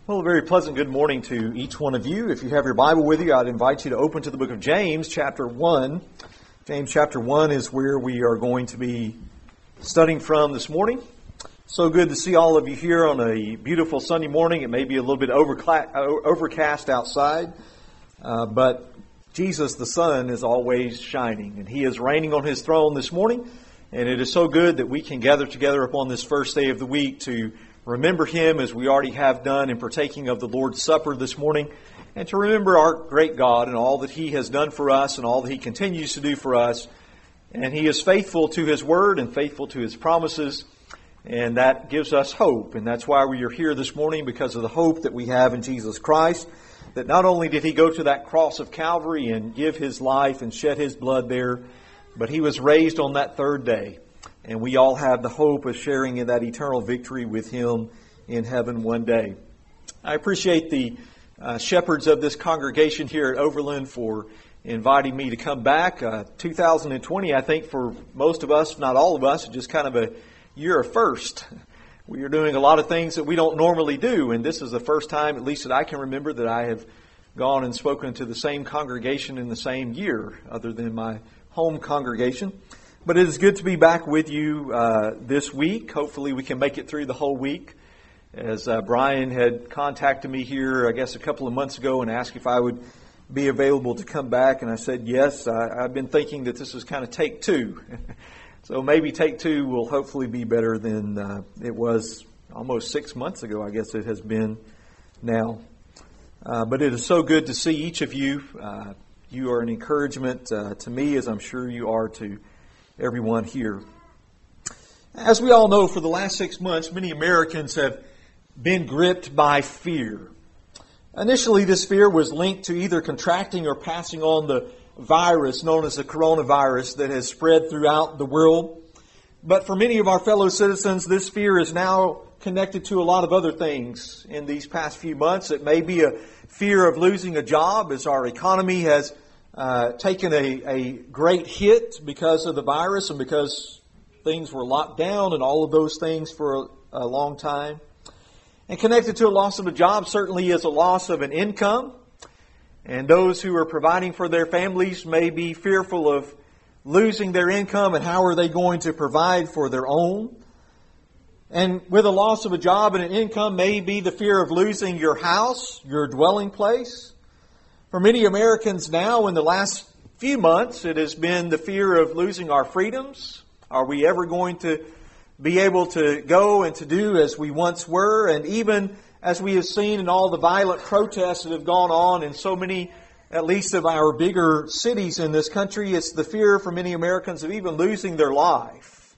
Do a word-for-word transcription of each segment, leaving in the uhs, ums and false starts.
Well, a very pleasant good morning to each one of you. If you have your Bible with you, I'd invite you to open to the book of James, chapter one. James chapter one is where we are going to be studying from this morning. So good to see all of you here on a beautiful Sunday morning. It may be a little bit overcla- overcast outside, uh, but Jesus the Son is always shining, and He is reigning on His throne this morning. And it is so good that we can gather together upon this first day of the week to remember Him as we already have done in partaking of the Lord's Supper this morning, and to remember our great God and all that He has done for us and all that He continues to do for us. And He is faithful to His Word and faithful to His promises, and that gives us hope. And that's why we are here this morning, because of the hope that we have in Jesus Christ, that not only did He go to that cross of Calvary and give His life and shed His blood there, but He was raised on that third day. And we all have the hope of sharing in that eternal victory with Him in heaven one day. I appreciate the uh, shepherds of this congregation here at Overland for inviting me to come back. Uh, two thousand twenty, I think for most of us, if not all of us, is just kind of a year of first. We are doing a lot of things that we don't normally do, and this is the first time, at least that I can remember, that I have gone and spoken to the same congregation in the same year, other than my home congregation. But it is good to be back with you uh, this week. Hopefully we can make it through the whole week. As uh, Brian had contacted me here, I guess a couple of months ago, and asked if I would be available to come back, and I said yes. I, I've been thinking that this is kind of take two. So maybe take two will hopefully be better than uh, it was almost six months ago, I guess it has been now. Uh, but it is so good to see each of you. Uh, you are an encouragement uh, to me, as I'm sure you are to everyone here. As we all know, for the last six months, many Americans have been gripped by fear. Initially, this fear was linked to either contracting or passing on the virus known as the coronavirus that has spread throughout the world. But for many of our fellow citizens, this fear is now connected to a lot of other things in these past few months. It may be a fear of losing a job as our economy has Uh, taken a, a great hit because of the virus and because things were locked down and all of those things for a, a long time. And connected to a loss of a job certainly is a loss of an income. And those who are providing for their families may be fearful of losing their income, and how are they going to provide for their own. And with a loss of a job and an income may be the fear of losing your house, your dwelling place. For many Americans now, in the last few months, it has been the fear of losing our freedoms. Are we ever going to be able to go and to do as we once were? And even as we have seen in all the violent protests that have gone on in so many, at least of our bigger cities in this country, it's the fear for many Americans of even losing their life.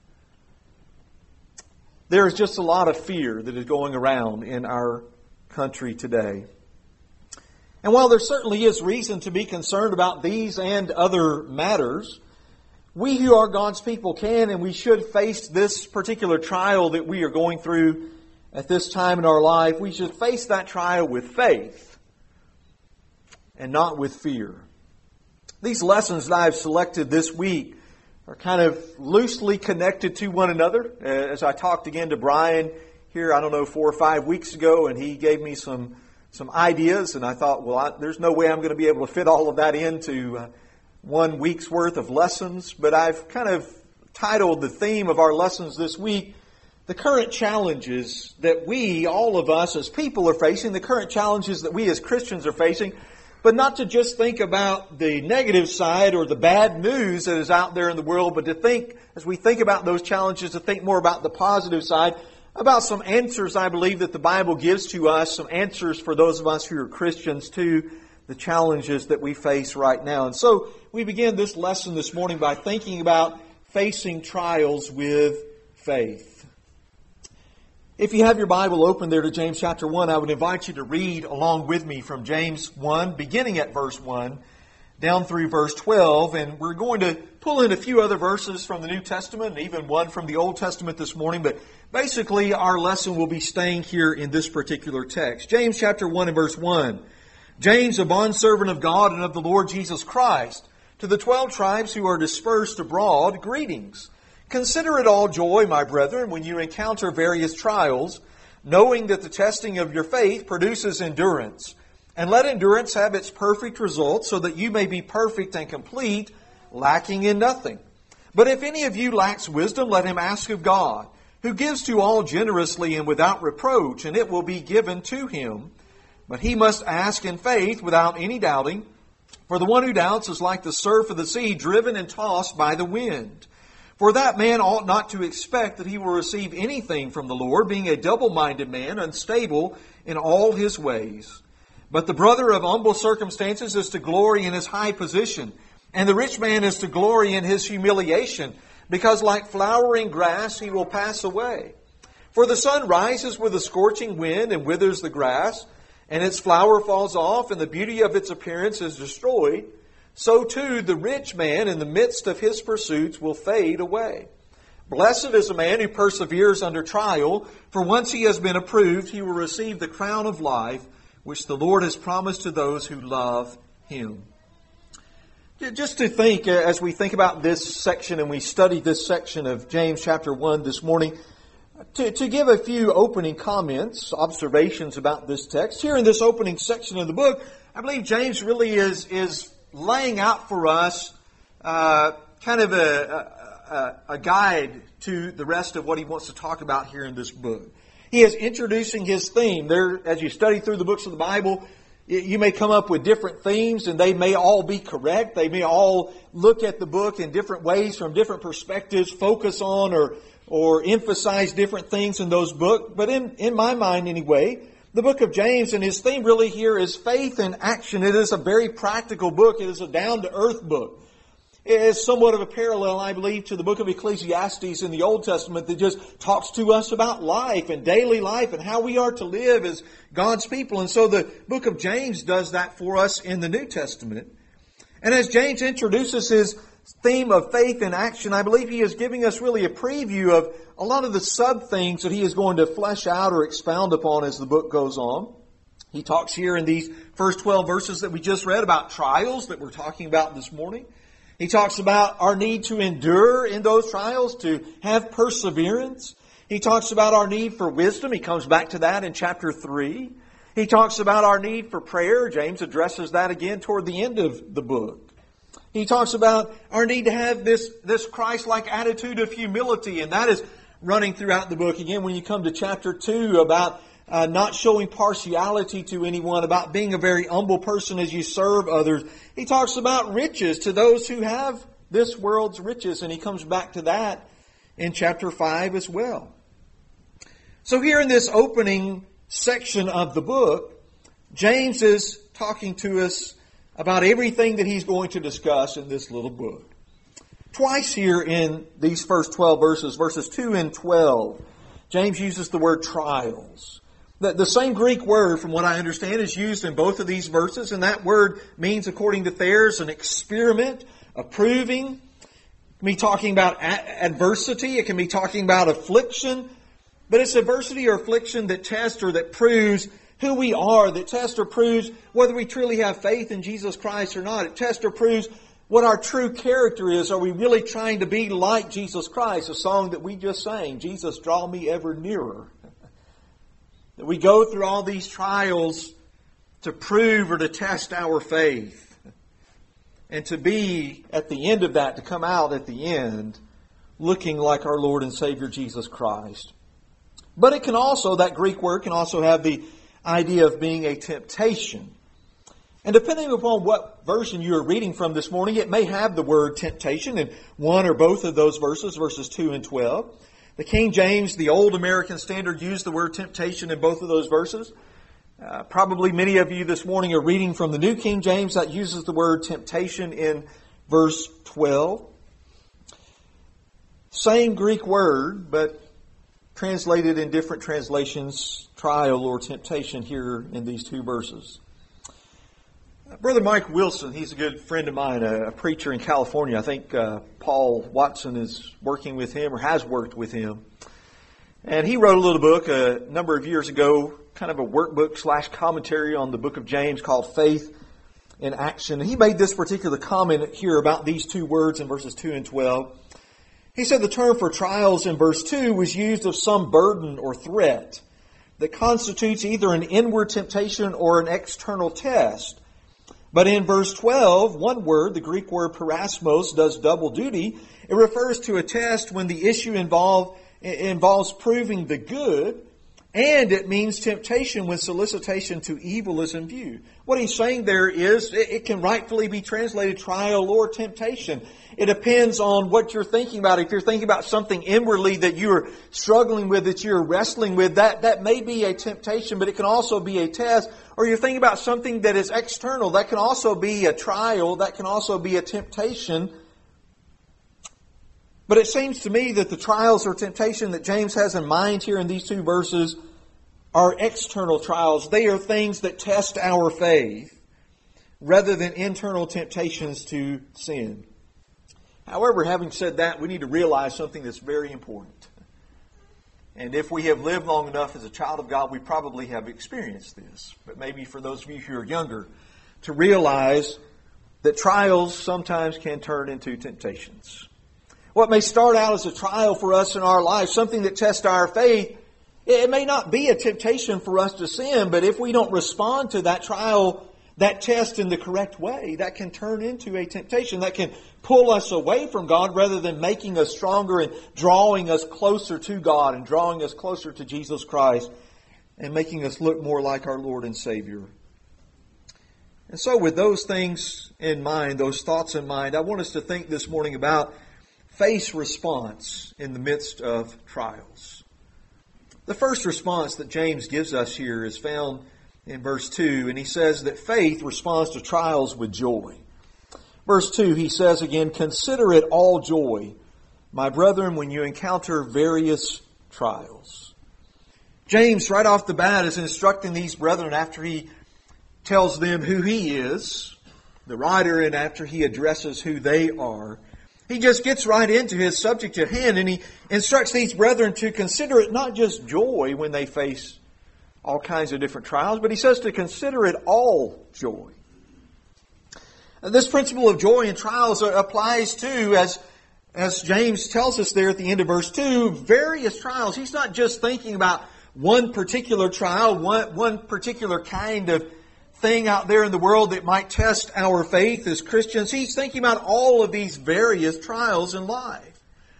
There is just a lot of fear that is going around in our country today. And while there certainly is reason to be concerned about these and other matters, we who are God's people can and we should face this particular trial that we are going through at this time in our life. We should face that trial with faith and not with fear. These lessons that I've selected this week are kind of loosely connected to one another. As I talked again to Brian here, I don't know, four or five weeks ago, and he gave me some some ideas, and I thought, well, I, there's no way I'm going to be able to fit all of that into uh, one week's worth of lessons, but I've kind of titled the theme of our lessons this week, the current challenges that we, all of us as people are facing, the current challenges that we as Christians are facing, but not to just think about the negative side or the bad news that is out there in the world, but to think, as we think about those challenges, to think more about the positive side, about some answers I believe that the Bible gives to us, some answers for those of us who are Christians to the challenges that we face right now. And so we begin this lesson this morning by thinking about facing trials with faith. If you have your Bible open there to James chapter one, I would invite you to read along with me from James one, beginning at verse one, down through verse twelve, and we're going to pull in a few other verses from the New Testament and even one from the Old Testament this morning, but basically our lesson will be staying here in this particular text. James chapter one and verse one. James, a bondservant of God and of the Lord Jesus Christ, to the twelve tribes who are dispersed abroad, greetings. Consider it all joy, my brethren, when you encounter various trials, knowing that the testing of your faith produces endurance. And let endurance have its perfect result, so that you may be perfect and complete, lacking in nothing. But if any of you lacks wisdom, let him ask of God, who gives to all generously and without reproach, and it will be given to him. But he must ask in faith without any doubting. For the one who doubts is like the surf of the sea, driven and tossed by the wind. For that man ought not to expect that he will receive anything from the Lord, being a double-minded man, unstable in all his ways. But the brother of humble circumstances is to glory in his high position, and the rich man is to glory in his humiliation, because like flowering grass he will pass away. For the sun rises with a scorching wind and withers the grass, and its flower falls off, and the beauty of its appearance is destroyed. So too the rich man in the midst of his pursuits will fade away. Blessed is the man who perseveres under trial, for once he has been approved, he will receive the crown of life, which the Lord has promised to those who love him. Just to think, as we think about this section and we study this section of James chapter one this morning, to, to give a few opening comments, observations about this text. Here in this opening section of the book, I believe James really is, is laying out for us uh, kind of a, a, a guide to the rest of what he wants to talk about here in this book. He is introducing his theme. There, as you study through the books of the Bible, you may come up with different themes, and they may all be correct. They may all look at the book in different ways, from different perspectives, focus on or or emphasize different things in those books. But in, in my mind anyway, the book of James and his theme really here is faith in action. It is a very practical book. It is a down-to-earth book. It is somewhat of a parallel, I believe, to the book of Ecclesiastes in the Old Testament that just talks to us about life and daily life and how we are to live as God's people. And so the book of James does that for us in the New Testament. And as James introduces his theme of faith in action, I believe he is giving us really a preview of a lot of the sub-things that he is going to flesh out or expound upon as the book goes on. He talks here in these first twelve verses that we just read about trials that we're talking about this morning. He talks about our need to endure in those trials, to have perseverance. He talks about our need for wisdom. He comes back to that in chapter three. He talks about our need for prayer. James addresses that again toward the end of the book. He talks about our need to have this, this Christ-like attitude of humility, and that is running throughout the book. Again, when you come to chapter two, about uh, not showing partiality to anyone, about being a very humble person as you serve others. He talks about riches to those who have this world's riches, and he comes back to that in chapter five as well. So here in this opening section of the book, James is talking to us about everything that he's going to discuss in this little book. Twice here in these first twelve verses, verses two and twelve, James uses the word trials. The, the same Greek word, from what I understand, is used in both of these verses, and that word means, according to Thayer's, an experiment, a proving. It can be talking about a- adversity. It can be talking about affliction. But it's adversity or affliction that tests or that proves who we are, that tests or proves whether we truly have faith in Jesus Christ or not. It tests or proves what our true character is. Are we really trying to be like Jesus Christ? A song that we just sang, Jesus, Draw Me Ever Nearer. That we go through all these trials to prove or to test our faith. And to be, at the end of that, to come out at the end looking like our Lord and Savior Jesus Christ. But it can also, that Greek word can also have the idea of being a temptation. And depending upon what version you are reading from this morning, it may have the word temptation in one or both of those verses, verses two and twelve. The King James, the Old American Standard, used the word temptation in both of those verses. Uh, probably many of you this morning are reading from the New King James that uses the word temptation in verse twelve. Same Greek word, but translated in different translations, trial or temptation here in these two verses. Brother Mike Wilson, he's a good friend of mine, a, a preacher in California. I think uh, Paul Watson is working with him or has worked with him. And he wrote a little book a number of years ago, kind of a workbook slash commentary on the book of James called Faith in Action. And he made this particular comment here about these two words in verses two and twelve. He said the term for trials in verse two was used of some burden or threat. that constitutes either an inward temptation or an external test. But in verse twelve, one word, the Greek word parasmos, does double duty. It refers to a test when the issue involve, involves proving the good, and it means temptation when solicitation to evil is in view. What he's saying there is it, it can rightfully be translated trial or temptation. It depends on what you're thinking about. If you're thinking about something inwardly that you're struggling with, that you're wrestling with, that, that may be a temptation, but it can also be a test. Or you're thinking about something that is external, that can also be a trial, that can also be a temptation. But it seems to me that the trials or temptation that James has in mind here in these two verses are external trials. They are things that test our faith rather than internal temptations to sin. However, having said that, we need to realize something that's very important. And if we have lived long enough as a child of God, we probably have experienced this. But maybe for those of you who are younger, to realize that trials sometimes can turn into temptations. What may start out as a trial for us in our life, something that tests our faith, it may not be a temptation for us to sin, but if we don't respond to that trial, that test in the correct way, that can turn into a temptation. That can pull us away from God rather than making us stronger and drawing us closer to God and drawing us closer to Jesus Christ and making us look more like our Lord and Savior. And so with those things in mind, those thoughts in mind, I want us to think this morning about faith's response in the midst of trials. The first response that James gives us here is found in verse two, and he says that faith responds to trials with joy. Verse two, he says again, "Consider it all joy, my brethren, when you encounter various trials." James, right off the bat, is instructing these brethren after he tells them who he is, the writer, and after he addresses who they are. He just gets right into his subject at hand, and he instructs these brethren to consider it not just joy when they face all kinds of different trials, but he says to consider it all joy. And this principle of joy in trials applies to, as, as James tells us there at the end of verse two, various trials. He's not just thinking about one particular trial, one, one particular kind of thing out there in the world that might test our faith as Christians. He's thinking about all of these various trials in life.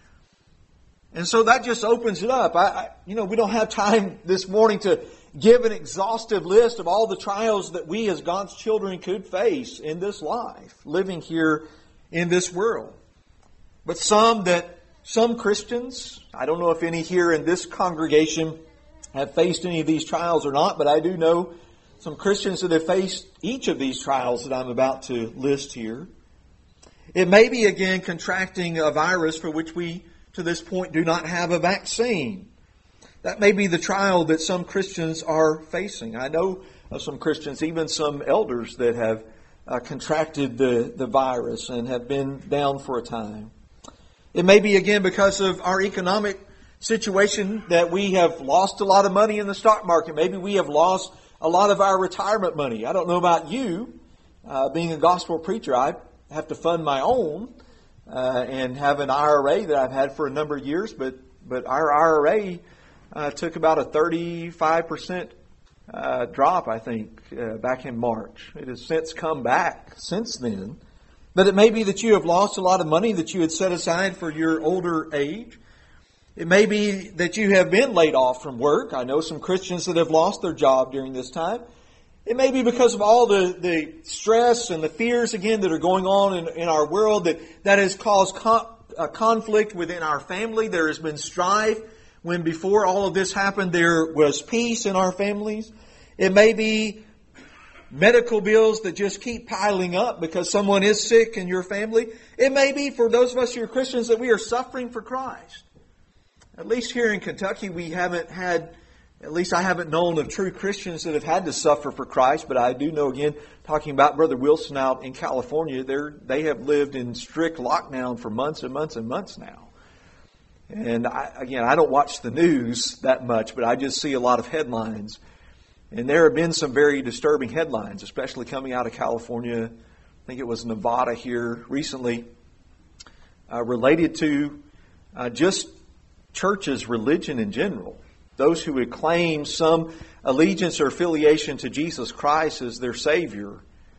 And so that just opens it up. I, I, you know, we don't have time this morning to give an exhaustive list of all the trials that we as God's children could face in this life, living here in this world. But some that, some Christians, I don't know if any here in this congregation have faced any of these trials or not, but I do know some Christians that have faced each of these trials that I'm about to list here. It may be, again, contracting a virus for which we, to this point, do not have a vaccine. That may be the trial that some Christians are facing. I know of some Christians, even some elders, that have uh, contracted the, the virus and have been down for a time. It may be, again, because of our economic situation that we have lost a lot of money in the stock market. Maybe we have lost a lot of our retirement money. I don't know about you. Uh, being a gospel preacher, I have to fund my own uh, and have an I R A that I've had for a number of years, but, but our I R A Uh, took about a thirty-five percent uh, drop, I think, uh, back in March. It has since come back since then. But it may be that you have lost a lot of money that you had set aside for your older age. It may be that you have been laid off from work. I know some Christians that have lost their job during this time. It may be because of all the, the stress and the fears, again, that are going on in, in our world that, that has caused con- a conflict within our family. There has been strife. When before all of this happened, there was peace in our families. It may be medical bills that just keep piling up because someone is sick in your family. It may be, for those of us who are Christians, that we are suffering for Christ. At least here in Kentucky, we haven't had, at least I haven't known of true Christians that have had to suffer for Christ. But I do know, again, talking about Brother Wilson out in California, they're, they have lived in strict lockdown for months and months and months now. And I, again, I don't watch the news that much, but I just see a lot of headlines. And there have been some very disturbing headlines, especially coming out of California. I think it was Nevada here recently, uh, related to uh, just churches, religion in general. those who would claim some allegiance or affiliation to Jesus Christ as their Savior,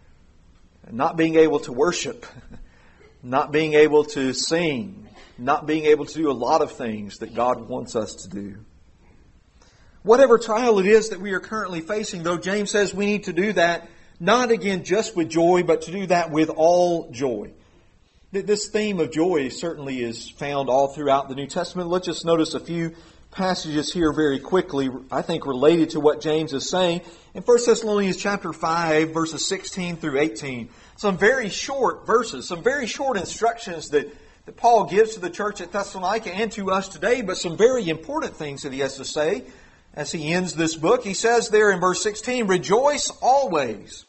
not being able to worship, not being able to sing, not being able to do a lot of things that God wants us to do. Whatever trial it is that we are currently facing, though, James says we need to do that not again just with joy, but to do that with all joy. This theme of joy certainly is found all throughout the New Testament. Let's just notice a few passages here very quickly, I think related to what James is saying. In First Thessalonians chapter five, verses sixteen through eighteen, some very short verses, some very short instructions that, that Paul gives to the church at Thessalonica and to us today, but some very important things that he has to say as he ends this book. He says there in verse sixteen, "Rejoice always,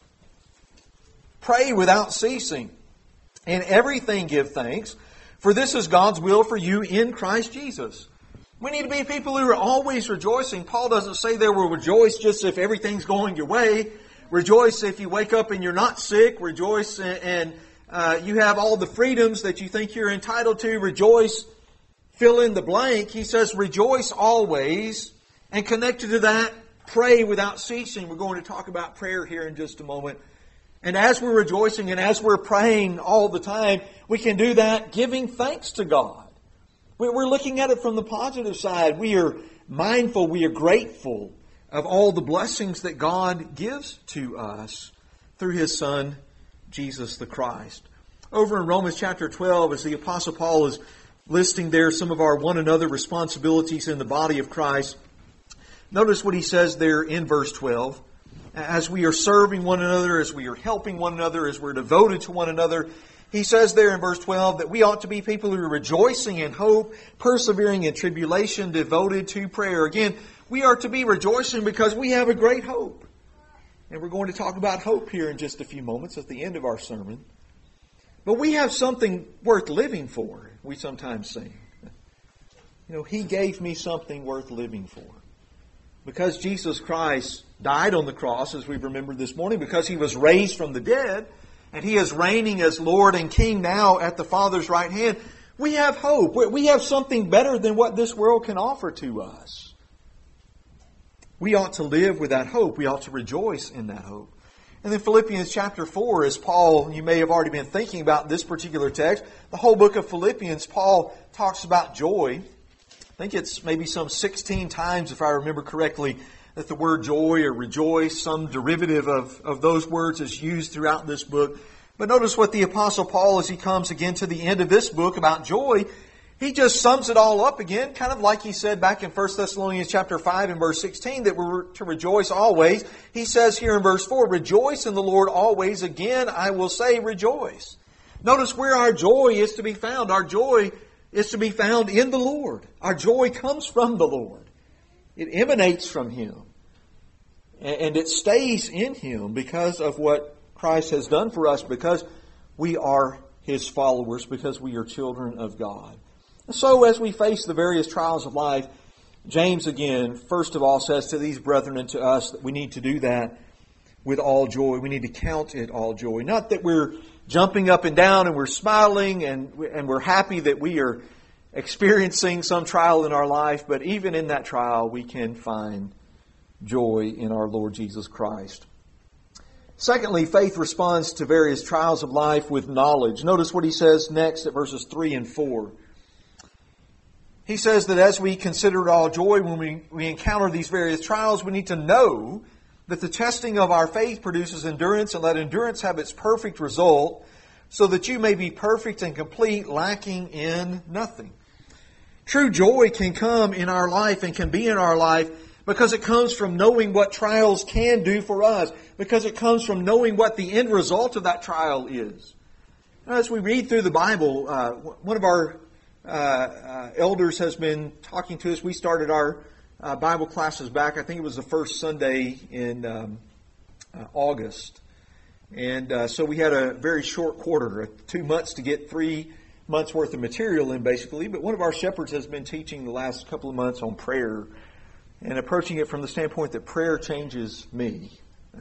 pray without ceasing, in everything give thanks, for this is God's will for you in Christ Jesus." We need to be people who are always rejoicing. Paul doesn't say there will rejoice just if everything's going your way. Rejoice if you wake up and you're not sick. Rejoice and, and uh, you have all the freedoms that you think you're entitled to. Rejoice, fill in the blank. He says rejoice always. And connected to that, pray without ceasing. We're going to talk about prayer here in just a moment. And as we're rejoicing and as we're praying all the time, we can do that giving thanks to God. We're looking at it from the positive side. We are mindful, we are grateful of all the blessings that God gives to us through His Son, Jesus the Christ. Over in Romans chapter twelve, as the Apostle Paul is listing there some of our one another responsibilities in the body of Christ, notice what he says there in verse twelve. As we are serving one another, as we are helping one another, as we're devoted to one another, he says there in verse twelve that we ought to be people who are rejoicing in hope, persevering in tribulation, devoted to prayer. Again, we are to be rejoicing because we have a great hope. And we're going to talk about hope here in just a few moments at the end of our sermon. But we have something worth living for, we sometimes sing. You know, He gave me something worth living for. Because Jesus Christ died on the cross, as we've remembered this morning, because He was raised from the dead, and He is reigning as Lord and King now at the Father's right hand, we have hope. We have something better than what this world can offer to us. We ought to live with that hope. We ought to rejoice in that hope. And then Philippians chapter four, as Paul, you may have already been thinking about this particular text, the whole book of Philippians, Paul talks about joy. I think it's maybe some sixteen times, if I remember correctly, that the word joy or rejoice, some derivative of, of those words, is used throughout this book. But notice what the Apostle Paul, as he comes again to the end of this book about joy, he just sums it all up again, kind of like he said back in First Thessalonians chapter five and verse sixteen, that we're to rejoice always. He says here in verse four, "Rejoice in the Lord always. Again, I will say rejoice." Notice where our joy is to be found. Our joy is to be found in the Lord. Our joy comes from the Lord. It emanates from Him. And it stays in Him because of what Christ has done for us, because we are His followers, because we are children of God. So as we face the various trials of life, James again, first of all, says to these brethren and to us that we need to do that with all joy. We need to count it all joy. Not that we're jumping up and down and we're smiling and, and we're happy that we are experiencing some trial in our life, but even in that trial we can find joy in our Lord Jesus Christ. Secondly, faith responds to various trials of life with knowledge. Notice what he says next at verses three and four. He says that as we consider it all joy when we, we encounter these various trials, we need to know that the testing of our faith produces endurance, and let endurance have its perfect result, so that you may be perfect and complete, lacking in nothing. True joy can come in our life and can be in our life because it comes from knowing what trials can do for us, because it comes from knowing what the end result of that trial is. As we read through the Bible, uh, one of our uh, uh, elders has been talking to us. We started our uh, Bible classes back, I think it was the first Sunday in um, uh, August. And uh, so we had a very short quarter, two months to get three months worth of material in basically. But one of our shepherds has been teaching the last couple of months on prayer, and approaching it from the standpoint that prayer changes me.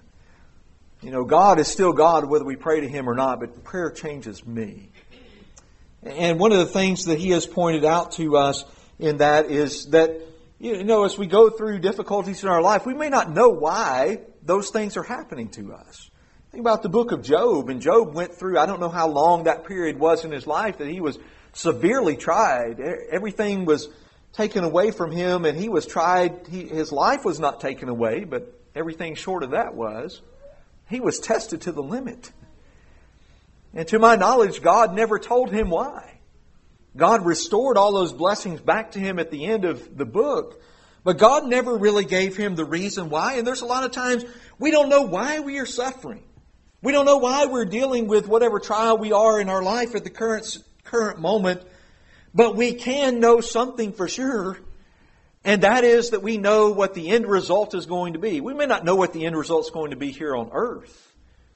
You know, God is still God whether we pray to Him or not, but prayer changes me. And one of the things that he has pointed out to us in that is that You know, as we go through difficulties in our life, we may not know why those things are happening to us. Think about the book of Job. And Job went through, I don't know how long that period was in his life, that he was severely tried. Everything was taken away from him, and he was tried. He, his life was not taken away, but everything short of that was. He was tested to the limit. And to my knowledge, God never told him why. God restored all those blessings back to him at the end of the book. But God never really gave him the reason why. And there's a lot of times we don't know why we are suffering. We don't know why we're dealing with whatever trial we are in our life at the current, current moment. But we can know something for sure. And that is that we know what the end result is going to be. We may not know what the end result is going to be here on earth.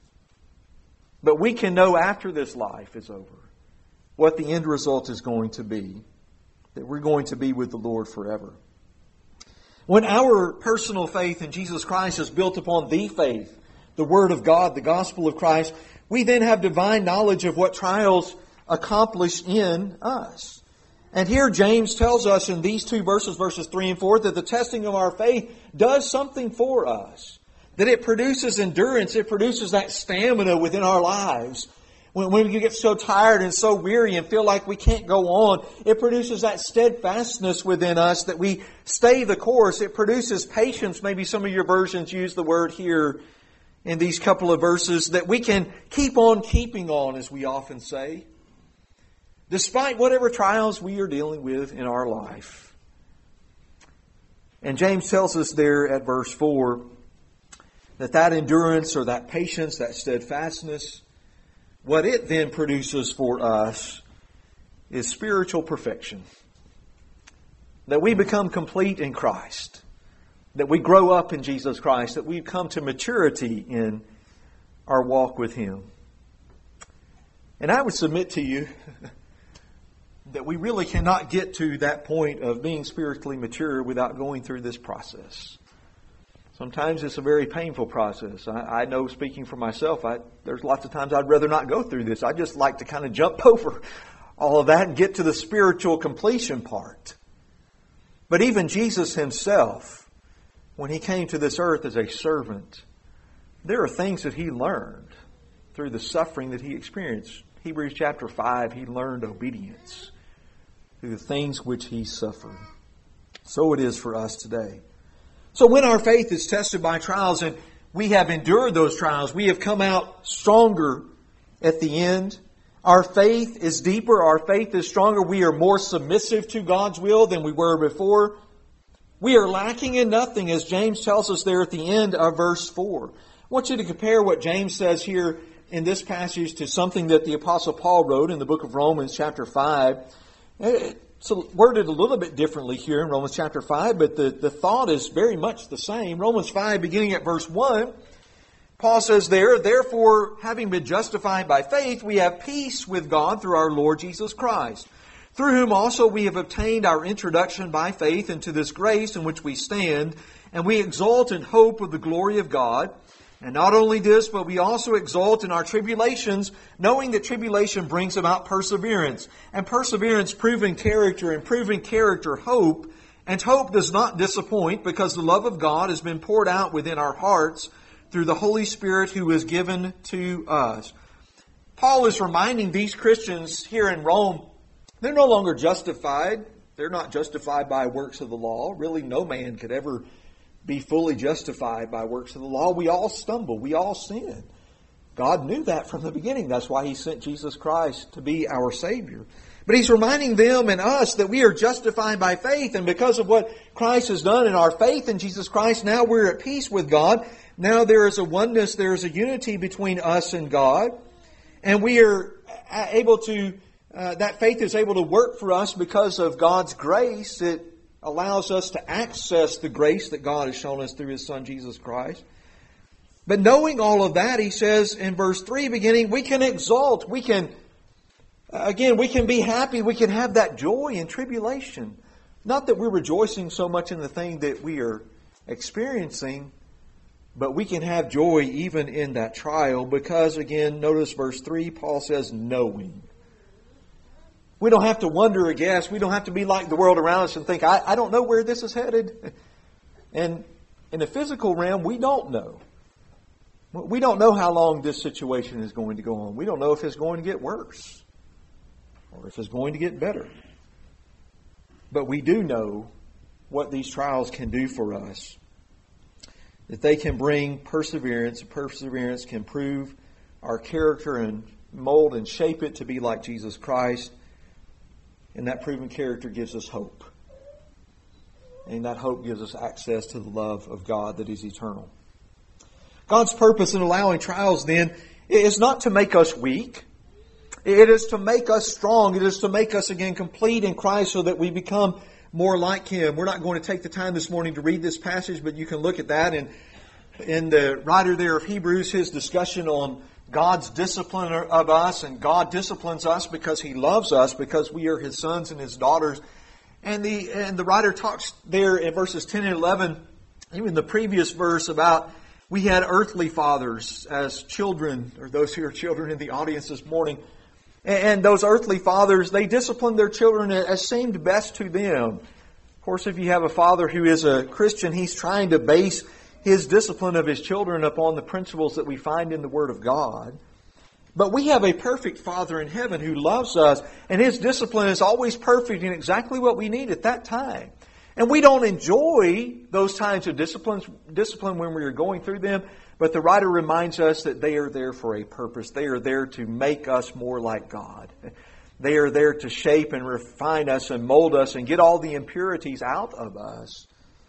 But we can know after this life is over what the end result is going to be. That we're going to be with the Lord forever. When our personal faith in Jesus Christ is built upon the faith, the Word of God, the gospel of Christ, we then have divine knowledge of what trials accomplish in us. And here James tells us in these two verses, verses three and four, that the testing of our faith does something for us. That it produces endurance, it produces that stamina within our lives. When, when we get so tired and so weary and feel like we can't go on, it produces that steadfastness within us that we stay the course. It produces patience. Maybe some of your versions use the word here in these couple of verses, that we can keep on keeping on, as we often say, despite whatever trials we are dealing with in our life. And James tells us there at verse four that that endurance or that patience, that steadfastness, what it then produces for us is spiritual perfection. That we become complete in Christ. That we grow up in Jesus Christ. That we come to maturity in our walk with Him. And I would submit to you that we really cannot get to that point of being spiritually mature without going through this process. Sometimes it's a very painful process. I, I know, speaking for myself, I, there's lots of times I'd rather not go through this. I just like to kind of jump over all of that and get to the spiritual completion part. But even Jesus Himself, when He came to this earth as a servant, there are things that He learned through the suffering that He experienced. Hebrews chapter five, He learned obedience through the things which He suffered. So it is for us today. So when our faith is tested by trials and we have endured those trials, we have come out stronger at the end. Our faith is deeper. Our faith is stronger. We are more submissive to God's will than we were before. We are lacking in nothing, as James tells us there at the end of verse four. I want you to compare what James says here in this passage to something that the Apostle Paul wrote in the book of Romans chapter five. It's worded a little bit differently here in Romans chapter five, but the, the thought is very much the same. Romans five, beginning at verse one, Paul says there, "Therefore, having been justified by faith, we have peace with God through our Lord Jesus Christ, through whom also we have obtained our introduction by faith into this grace in which we stand, and we exult in hope of the glory of God. And not only this, but we also exult in our tribulations, knowing that tribulation brings about perseverance. And perseverance, proven character, and proven character, hope. And hope does not disappoint, because the love of God has been poured out within our hearts through the Holy Spirit who is given to us." Paul is reminding these Christians here in Rome, they're no longer justified. They're not justified by works of the law. Really, no man could ever be fully justified by works of the law. We all stumble. We all sin. God knew that from the beginning. That's why He sent Jesus Christ to be our Savior. But He's reminding them and us that we are justified by faith. And because of what Christ has done in our faith in Jesus Christ, now we're at peace with God. Now there is a oneness, there is a unity between us and God. And we are able to, uh, that faith is able to work for us because of God's grace. It allows us to access the grace that God has shown us through His Son, Jesus Christ. But knowing all of that, he says in verse three beginning, we can exult. We can, again, we can be happy. We can have that joy in tribulation. Not that we're rejoicing so much in the thing that we are experiencing, but we can have joy even in that trial because, again, notice verse three, Paul says, knowing. We don't have to wonder or guess. We don't have to be like the world around us and think, I, I don't know where this is headed. And in the physical realm, we don't know. We don't know how long this situation is going to go on. We don't know if it's going to get worse or if it's going to get better. But we do know what these trials can do for us. That they can bring perseverance. Perseverance can prove our character and mold and shape it to be like Jesus Christ. And that proven character gives us hope. And that hope gives us access to the love of God that is eternal. God's purpose in allowing trials, then, is not to make us weak. It is to make us strong. It is to make us again complete in Christ so that we become more like Him. We're not going to take the time this morning to read this passage, but you can look at that. And in the writer there of Hebrews, his discussion on God's discipline of us, and God disciplines us because He loves us, because we are His sons and His daughters. And the and the writer talks there in verses ten and eleven, even the previous verse, about we had earthly fathers as children, or those who are children in the audience this morning. And those earthly fathers, they disciplined their children as seemed best to them. Of course, if you have a father who is a Christian, he's trying to base his discipline of his children upon the principles that we find in the Word of God. But we have a perfect Father in heaven who loves us, and His discipline is always perfect and exactly what we need at that time. And we don't enjoy those times of discipline, discipline when we are going through them, but the writer reminds us that they are there for a purpose. They are there to make us more like God. They are there to shape and refine us and mold us and get all the impurities out of us.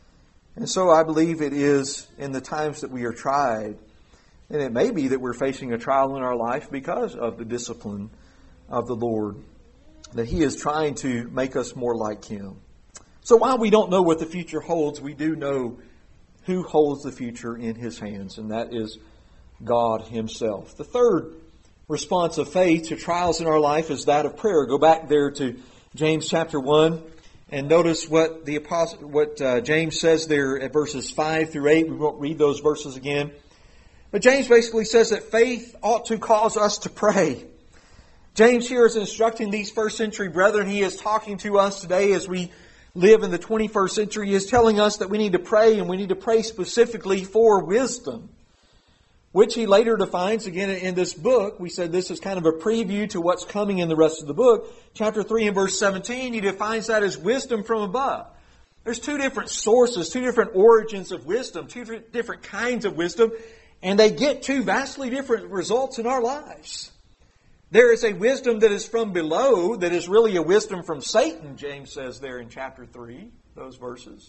And so I believe it is in the times that we are tried, and it may be that we're facing a trial in our life because of the discipline of the Lord, that He is trying to make us more like Him. So while we don't know what the future holds, we do know who holds the future in His hands, and that is God Himself. The third response of faith to trials in our life is that of prayer. Go back there to James chapter one and notice what the apostle, what uh, James says there at verses five through eight. We won't read those verses again. But James basically says that faith ought to cause us to pray. James here is instructing these first century brethren. He is talking to us today as we live in the twenty-first century. He is telling us that we need to pray, and we need to pray specifically for wisdom, which he later defines again in this book. We said this is kind of a preview to what's coming in the rest of the book. Chapter three and verse seventeen, he defines that as wisdom from above. There's two different sources, two different origins of wisdom, two different kinds of wisdom, and they get two vastly different results in our lives. There is a wisdom that is from below, that is really a wisdom from Satan, James says there in chapter three, those verses.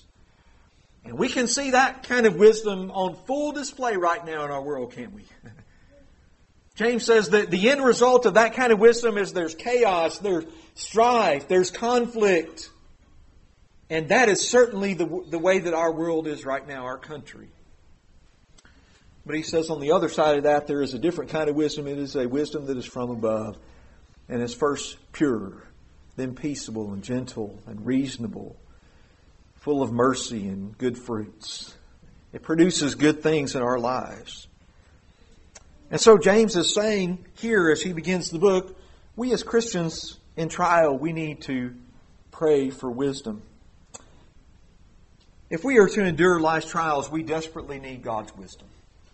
And we can see that kind of wisdom on full display right now in our world, can't we? James says that the end result of that kind of wisdom is there's chaos, there's strife, there's conflict. And that is certainly the, the way that our world is right now, our country. But he says on the other side of that, there is a different kind of wisdom. It is a wisdom that is from above. And is first pure, then peaceable and gentle and reasonable, full of mercy and good fruits. It produces good things in our lives. And so James is saying here as he begins the book, we as Christians in trial, we need to pray for wisdom. If we are to endure life's trials, we desperately need God's wisdom.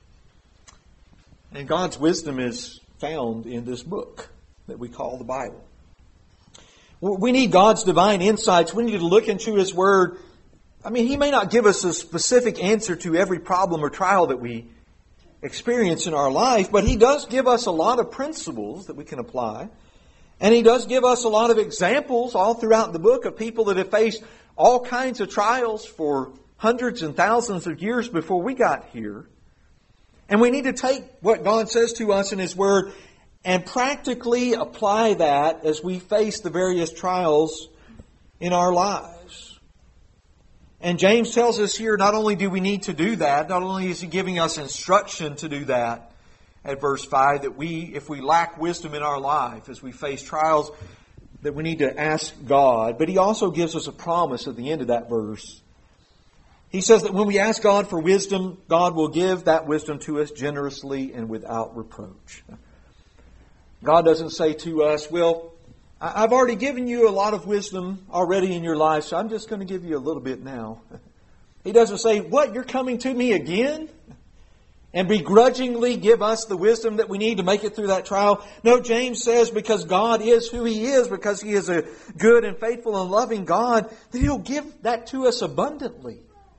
And God's wisdom is found in this book that we call the Bible. We need God's divine insights. We need to look into His Word. I mean, He may not give us a specific answer to every problem or trial that we experience in our life, but He does give us a lot of principles that we can apply. And He does give us a lot of examples all throughout the book of people that have faced all kinds of trials for hundreds and thousands of years before we got here. And we need to take what God says to us in His Word and practically apply that as we face the various trials in our lives. And James tells us here, not only do we need to do that, not only is he giving us instruction to do that at verse five, that we, if we lack wisdom in our life, as we face trials, that we need to ask God, but he also gives us a promise at the end of that verse. He says that when we ask God for wisdom, God will give that wisdom to us generously and without reproach. God doesn't say to us, well, I've already given you a lot of wisdom already in your life, so I'm just going to give you a little bit now. He doesn't say, what, you're coming to me again? And begrudgingly give us the wisdom that we need to make it through that trial. No, James says because God is who He is, because He is a good and faithful and loving God, that He'll give that to us abundantly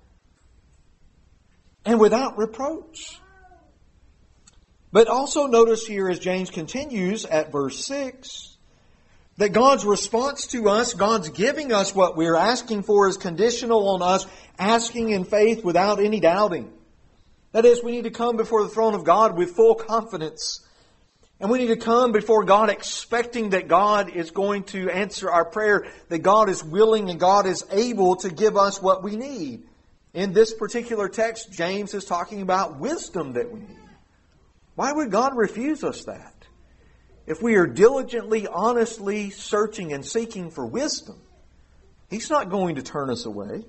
and without reproach. But also notice here as James continues at verse six, that God's response to us, God's giving us what we're asking for, is conditional on us asking in faith without any doubting. That is, we need to come before the throne of God with full confidence. And we need to come before God expecting that God is going to answer our prayer, that God is willing and God is able to give us what we need. In this particular text, James is talking about wisdom that we need. Why would God refuse us that? If we are diligently, honestly searching and seeking for wisdom, He's not going to turn us away.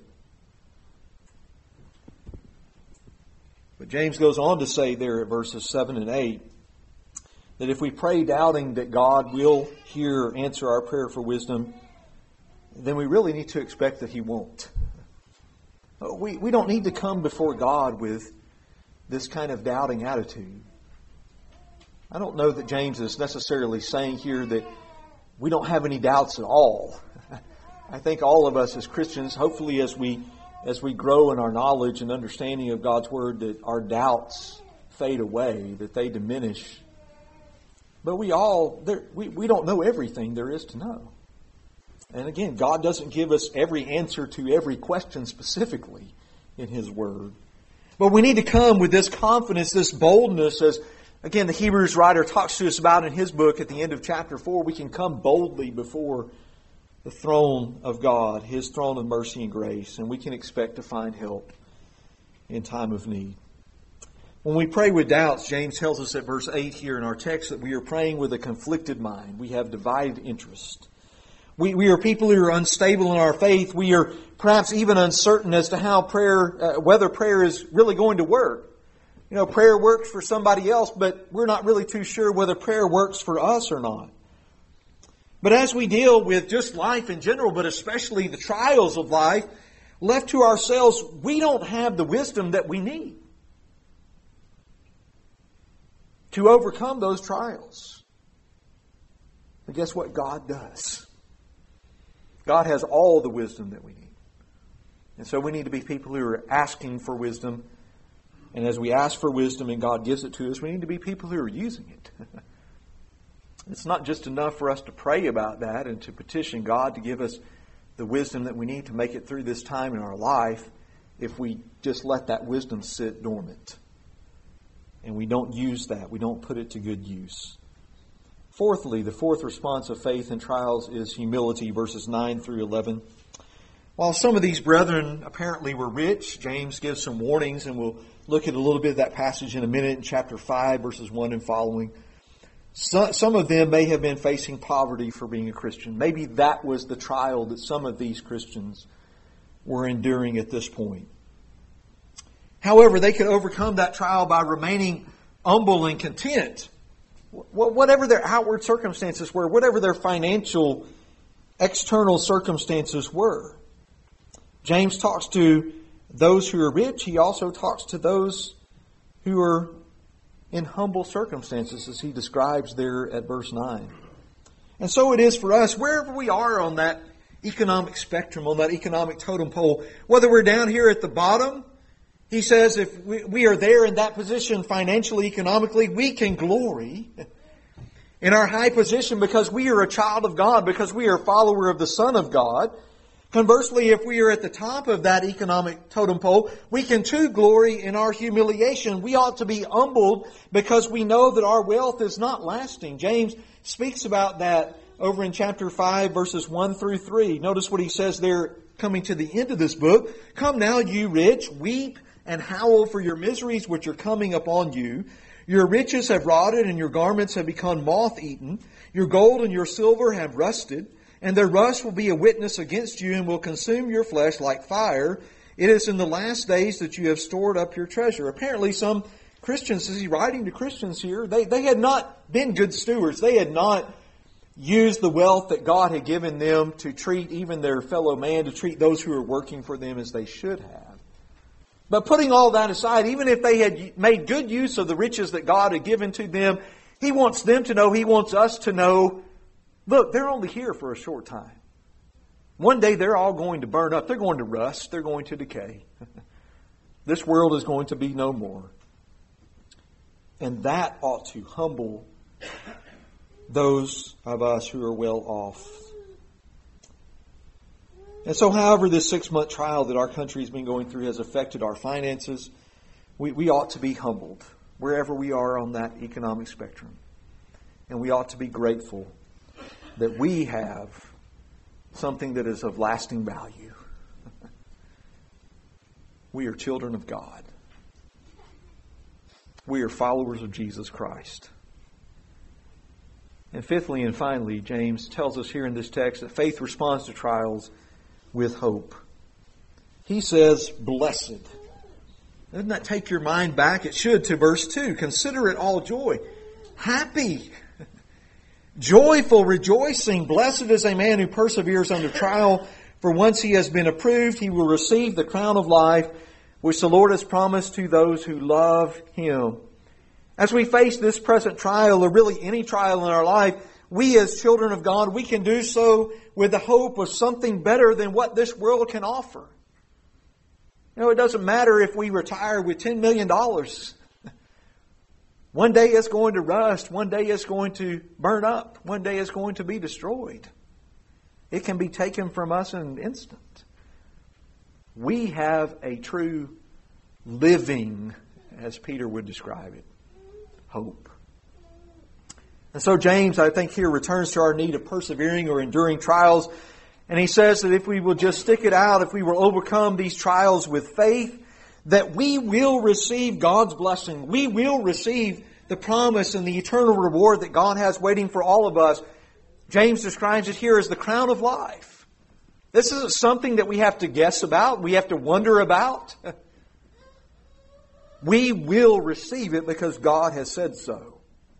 But James goes on to say there at verses seven and eight, that if we pray doubting that God will hear or answer our prayer for wisdom, then we really need to expect that He won't. We, we don't need to come before God with this kind of doubting attitude. I don't know that James is necessarily saying here that we don't have any doubts at all. I think all of us as Christians, hopefully as we as we grow in our knowledge and understanding of God's Word, that our doubts fade away, that they diminish. But we all, we, we don't know everything there is to know. And again, God doesn't give us every answer to every question specifically in His Word. But we need to come with this confidence, this boldness, as again the Hebrews writer talks to us about in his book at the end of chapter four. We can come boldly before the throne of God, His throne of mercy and grace, and we can expect to find help in time of need. When we pray with doubts, James tells us at verse eight here in our text that we are praying with a conflicted mind. We have divided interest. We, we are people who are unstable in our faith. We are perhaps even uncertain as to how prayer, uh, whether prayer is really going to work. You know, prayer works for somebody else, but we're not really too sure whether prayer works for us or not. But as we deal with just life in general, but especially the trials of life, left to ourselves, we don't have the wisdom that we need to overcome those trials. But guess what? God does. God has all the wisdom that we need. And so we need to be people who are asking for wisdom. And as we ask for wisdom and God gives it to us, we need to be people who are using it. It's not just enough for us to pray about that and to petition God to give us the wisdom that we need to make it through this time in our life if we just let that wisdom sit dormant. And we don't use that. We don't put it to good use. Fourthly, the fourth response of faith in trials is humility, verses nine through eleven. While some of these brethren apparently were rich, James gives some warnings, and we'll look at a little bit of that passage in a minute in chapter five, verses one and following. So, some of them may have been facing poverty for being a Christian. Maybe that was the trial that some of these Christians were enduring at this point. However, they could overcome that trial by remaining humble and content. Whatever their outward circumstances were, whatever their financial, external circumstances were. James talks to those who are rich. He also talks to those who are in humble circumstances, as he describes there at verse nine. And so it is for us, wherever we are on that economic spectrum, on that economic totem pole, whether we're down here at the bottom, he says if we, we are there in that position financially, economically, we can glory in our high position because we are a child of God, because we are a follower of the Son of God. Conversely, if we are at the top of that economic totem pole, we can too glory in our humiliation. We ought to be humbled because we know that our wealth is not lasting. James speaks about that over in chapter five, verses one through three. Notice what he says there coming to the end of this book. Come now, you rich, weep and howl for your miseries which are coming upon you. Your riches have rotted and your garments have become moth-eaten. Your gold and your silver have rusted. And their rust will be a witness against you and will consume your flesh like fire. It is in the last days that you have stored up your treasure. Apparently some Christians, as he's writing to Christians here, they, they had not been good stewards. They had not use the wealth that God had given them to treat even their fellow man, to treat those who are working for them as they should have. But putting all that aside, even if they had made good use of the riches that God had given to them, He wants them to know, He wants us to know, look, they're only here for a short time. One day they're all going to burn up. They're going to rust. They're going to decay. This world is going to be no more. And that ought to humble those of us who are well off. And so, however, this six-month trial that our country has been going through has affected our finances, we, we ought to be humbled wherever we are on that economic spectrum. And we ought to be grateful that we have something that is of lasting value. We are children of God. We are followers of Jesus Christ. And fifthly and finally, James tells us here in this text that faith responds to trials with hope. He says, blessed. Doesn't that take your mind back? It should, to verse two. Consider it all joy. Happy. Joyful, rejoicing. Blessed is a man who perseveres under trial. For once he has been approved, he will receive the crown of life, which the Lord has promised to those who love Him. As we face this present trial, or really any trial in our life, we as children of God, we can do so with the hope of something better than what this world can offer. You know, it doesn't matter if we retire with ten million dollars. One day it's going to rust. One day it's going to burn up. One day it's going to be destroyed. It can be taken from us in an instant. We have a true living, as Peter would describe it, hope. And so James, I think, here returns to our need of persevering or enduring trials. And he says that if we will just stick it out, if we will overcome these trials with faith, that we will receive God's blessing. We will receive the promise and the eternal reward that God has waiting for all of us. James describes it here as the crown of life. This isn't something that we have to guess about, we have to wonder about. We will receive it because God has said so.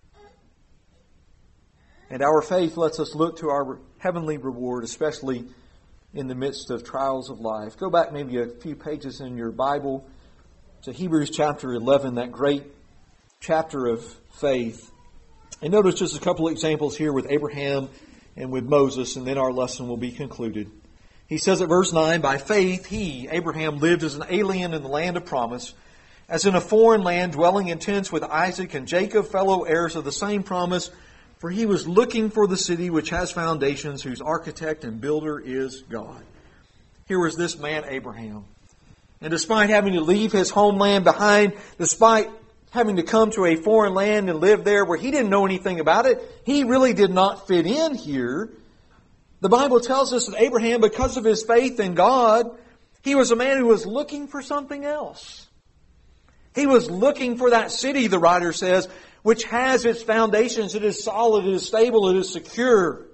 And our faith lets us look to our heavenly reward, especially in the midst of trials of life. Go back maybe a few pages in your Bible to Hebrews chapter eleven, that great chapter of faith. And notice just a couple of examples here with Abraham and with Moses, and then our lesson will be concluded. He says at verse nine, by faith he, Abraham, lived as an alien in the land of promise, as in a foreign land, dwelling in tents with Isaac and Jacob, fellow heirs of the same promise. For he was looking for the city which has foundations, whose architect and builder is God. Here was this man Abraham. And despite having to leave his homeland behind, despite having to come to a foreign land and live there where he didn't know anything about it, he really did not fit in here. The Bible tells us that Abraham, because of his faith in God, he was a man who was looking for something else. He was looking for that city, the writer says, which has its foundations. It is solid, it is stable, it is secure.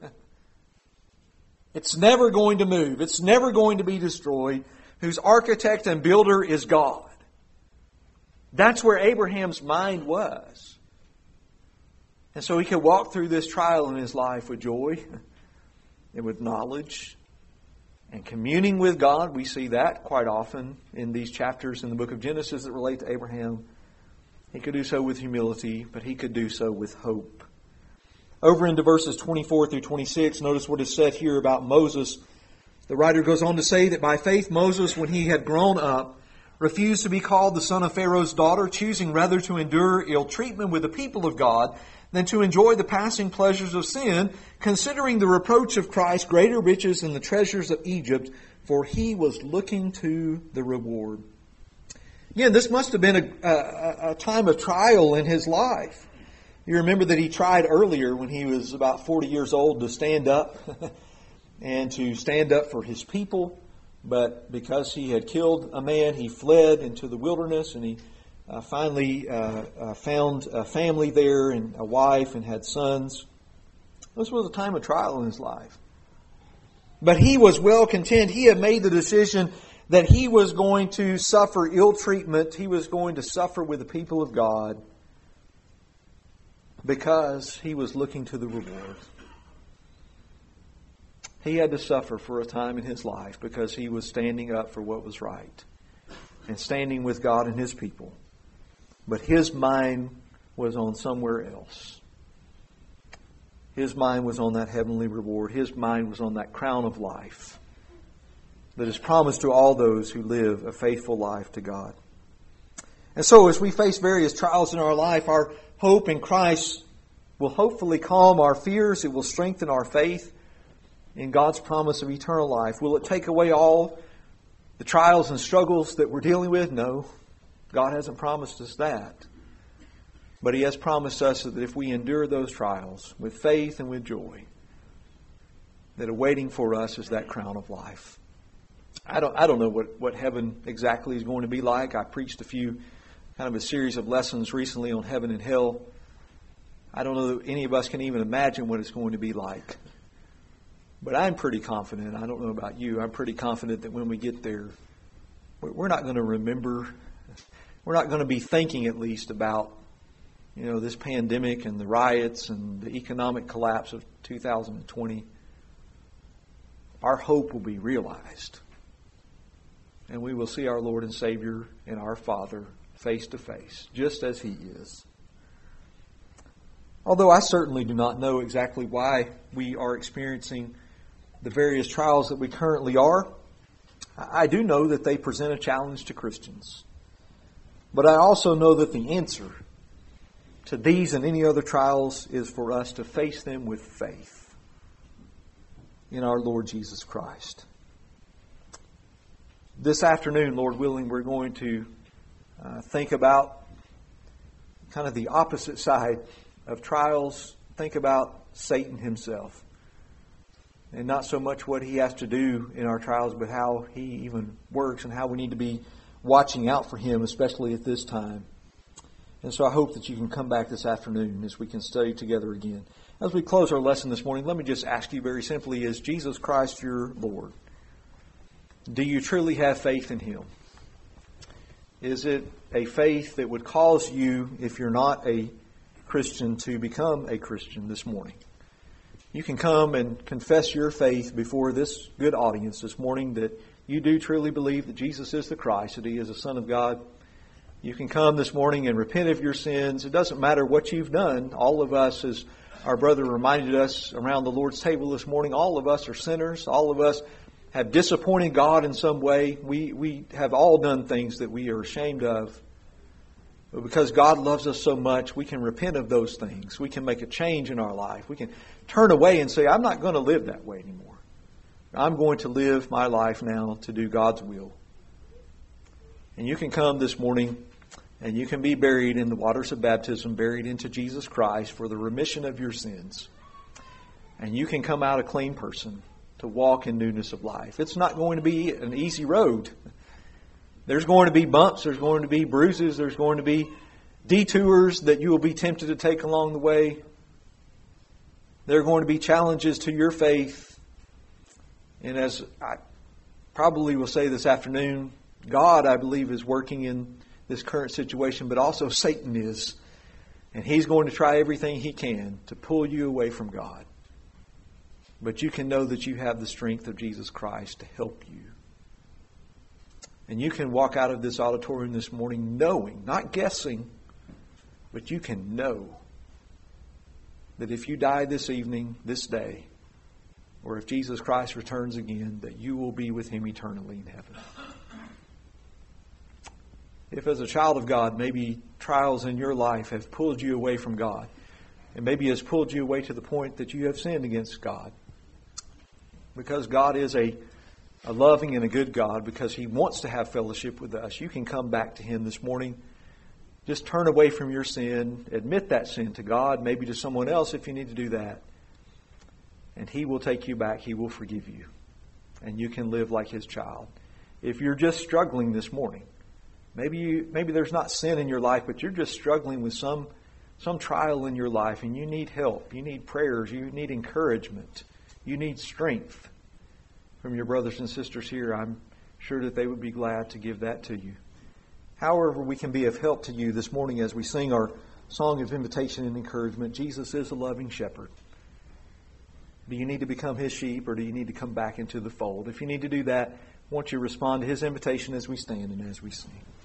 It's never going to move. It's never going to be destroyed. Whose architect and builder is God. That's where Abraham's mind was. And so he could walk through this trial in his life with joy and with knowledge and communing with God. We see that quite often in these chapters in the book of Genesis that relate to Abraham. He could do so with humility, but he could do so with hope. Over into verses twenty-four through twenty-six, notice what is said here about Moses. The writer goes on to say that by faith Moses, when he had grown up, refused to be called the son of Pharaoh's daughter, choosing rather to endure ill treatment with the people of God than to enjoy the passing pleasures of sin, considering the reproach of Christ greater riches than the treasures of Egypt, for he was looking to the reward. Again, this must have been a, a, a time of trial in his life. You remember that he tried earlier when he was about forty years old to stand up and to stand up for his people. But because he had killed a man, he fled into the wilderness, and he uh, finally uh, uh, found a family there and a wife and had sons. This was a time of trial in his life. But he was well content. He had made the decision that he was going to suffer ill treatment. He was going to suffer with the people of God because he was looking to the reward. He had to suffer for a time in His life because He was standing up for what was right and standing with God and His people. But His mind was on somewhere else. His mind was on that heavenly reward. His mind was on that crown of life that is promised to all those who live a faithful life to God. And so as we face various trials in our life, our hope in Christ will hopefully calm our fears. It will strengthen our faith in God's promise of eternal life. Will it take away all the trials and struggles that we're dealing with? No. God hasn't promised us that. But He has promised us that if we endure those trials with faith and with joy, that awaiting for us is that crown of life. I don't, I don't know what, what heaven exactly is going to be like. I preached a few, kind of a series of lessons recently on heaven and hell. I don't know that any of us can even imagine what it's going to be like. But I'm pretty confident, I don't know about you, I'm pretty confident that when we get there, we're not going to remember, we're not going to be thinking at least about, you know, this pandemic and the riots and the economic collapse of two thousand twenty. Our hope will be realized. And we will see our Lord and Savior and our Father face to face, just as He is. Although I certainly do not know exactly why we are experiencing the various trials that we currently are, I do know that they present a challenge to Christians. But I also know that the answer to these and any other trials is for us to face them with faith in our Lord Jesus Christ. This afternoon, Lord willing, we're going to uh, think about kind of the opposite side of trials. Think about Satan himself. And not so much what he has to do in our trials, but how he even works and how we need to be watching out for him, especially at this time. And so I hope that you can come back this afternoon as we can study together again. As we close our lesson this morning, let me just ask you very simply, is Jesus Christ your Lord? Do you truly have faith in Him? Is it a faith that would cause you, if you're not a Christian, to become a Christian this morning? You can come and confess your faith before this good audience this morning that you do truly believe that Jesus is the Christ, that He is the Son of God. You can come this morning and repent of your sins. It doesn't matter what you've done. All of us, as our brother reminded us around the Lord's table this morning, all of us are sinners. All of us have disappointed God in some way. We, we have all done things that we are ashamed of. But because God loves us so much, we can repent of those things. We can make a change in our life. We can turn away and say, I'm not going to live that way anymore. I'm going to live my life now to do God's will. And you can come this morning and you can be buried in the waters of baptism, buried into Jesus Christ for the remission of your sins. And you can come out a clean person to walk in newness of life. It's not going to be an easy road. There's going to be bumps, there's going to be bruises, there's going to be detours that you will be tempted to take along the way. There are going to be challenges to your faith. And as I probably will say this afternoon, God, I believe, is working in this current situation, but also Satan is. And he's going to try everything he can to pull you away from God. But you can know that you have the strength of Jesus Christ to help you. And you can walk out of this auditorium this morning knowing, not guessing, but you can know that if you die this evening, this day, or if Jesus Christ returns again, that you will be with Him eternally in heaven. If as a child of God, maybe trials in your life have pulled you away from God, and maybe has pulled you away to the point that you have sinned against God, because God is a, a loving and a good God, because He wants to have fellowship with us, you can come back to Him this morning. Just turn away from your sin, admit that sin to God, maybe to someone else if you need to do that. And He will take you back. He will forgive you. And you can live like His child. If you're just struggling this morning, maybe you, maybe there's not sin in your life, but you're just struggling with some, some trial in your life and you need help. You need prayers. You need encouragement. You need strength from your brothers and sisters here. I'm sure that they would be glad to give that to you. However, we can be of help to you this morning as we sing our song of invitation and encouragement. Jesus is a loving shepherd. Do you need to become His sheep, or do you need to come back into the fold? If you need to do that, I want you to respond to His invitation as we stand and as we sing.